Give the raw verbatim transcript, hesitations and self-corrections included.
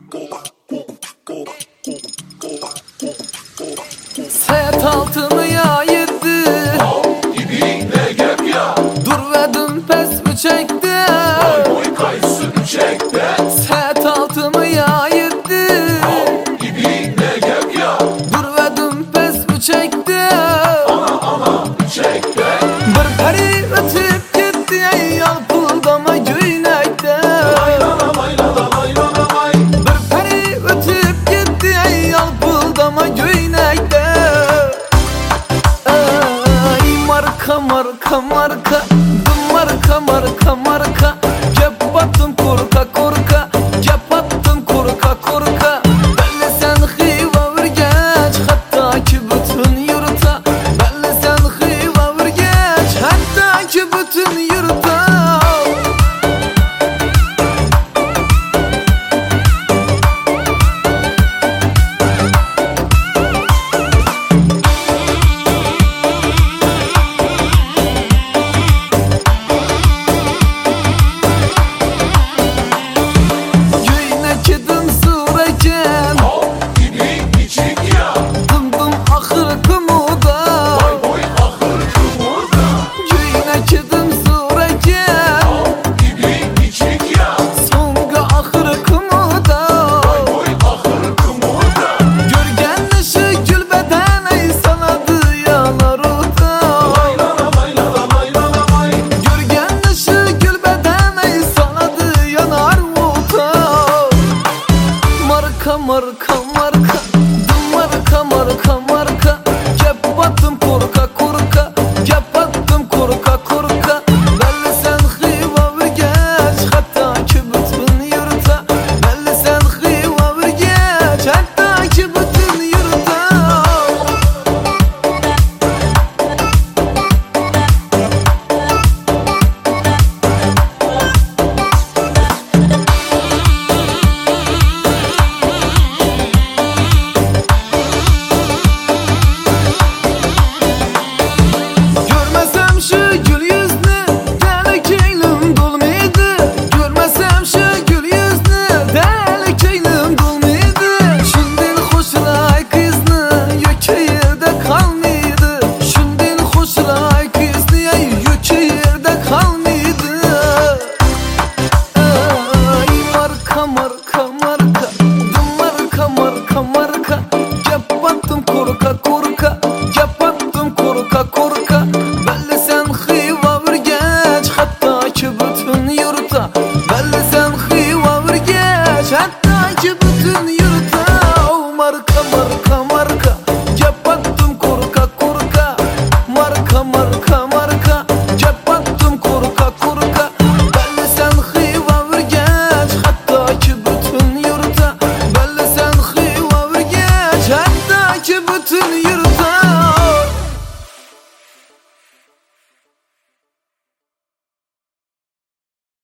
Set altını ya yedi Dibinde gep ya. Dur ve dün pes mi çekti? Boy boy kayısını çekti. Set altını ya yedi Dibinde gep ya. Dur ve dün pes mi çekti? Ana ana çekti. Bir peri ötüp gitti ey yalpıldama güynekte. Laylana laylana laylana lay. Bir peri ötüp gitti ey yalpıldama güynekte. Ey marka marka marka, dım marka marka marka. Cep battım korka korka, cep attım korka korka. Belli sen hiva vurgeç, hatta ki bütün yurta. Belli sen hiva vurgeç, hatta ki bütün yurta. Güynekidin sureken, Dibin içik ya. dım dım ahır kumuda. Boy boy ahır kımurda. Güynekidin sureken, Dibin içik ya. songa ahır kumuda. Boy ahır kımurda. Görgen ışı gül beden ey sanadı yanar uda. Laylana laylana laylana lay. Görgen ışı gül beden ey sanadı yanar uda. Marka marka marka, dım marka marka marka. Cep battım korka korka, cep attım korka korka. Belli sen hiva vurgeç, hatta ki bütün yurta. Belli sen hiva vurgeç, hatta ki bütün yurta. Görmesem şu gül yüzünü, deli keylim dolmaydı. Görmesem şu gül yüzünü, deli keylim dolmaydı. Şundan hoşlay kızını, yöke yerde kalmaydı. Şundan hoşlay kızını, yöke yerde kalmaydı. Ay marka marka marka, dım marka marka marka. Cep battım korka korka, cep attım korka korka. Belli sen hiva vurgeç, hatta ki bütün yurta. Belli sen hiva vurgeç, hatta ki bütün yurta. Oh marka marka marka, cep attım